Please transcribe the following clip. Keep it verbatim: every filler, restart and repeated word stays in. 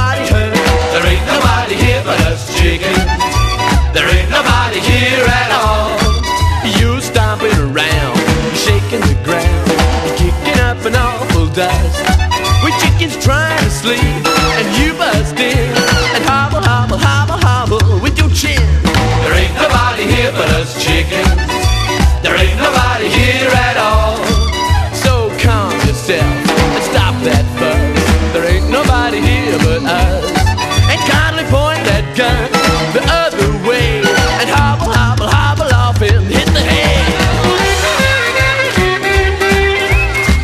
nobody hurt. There ain't nobody here but us chickens. There ain't nobody here at all. You're stomping around, shaking the ground, you're kicking up an awful dust. We chickens trying to sleep, and you bust in and hobble, hobble, hobble, hobble with your chin. There ain't nobody here but us chickens. There ain't nobody here at all. So calm yourself and stop that fuss. There ain't nobody here but us.